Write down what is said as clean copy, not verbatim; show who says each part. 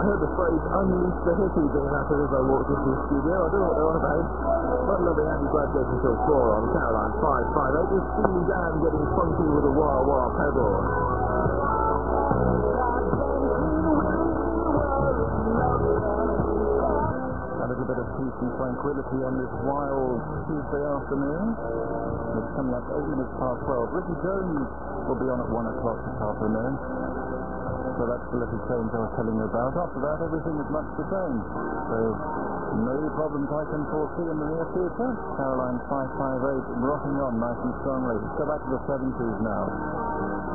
Speaker 1: I heard the phrase unleash the hippie being uttered as I walked into the studio. I don't know what they're on about. But lovely happy birthday until 4 on Caroline 558. This is Steely Dan getting funky with a wah wah pedal.
Speaker 2: A little bit of peace and tranquility on this wild Tuesday afternoon. It's coming up 8 minutes past 12. Ricky Jones will be on at 1 o'clock this afternoon. So that's the little change I was telling you about. After that, everything is much the same. So no problems I can foresee in the near future. Caroline 558 rocking on nice and strongly. Let's go back to the 70s now.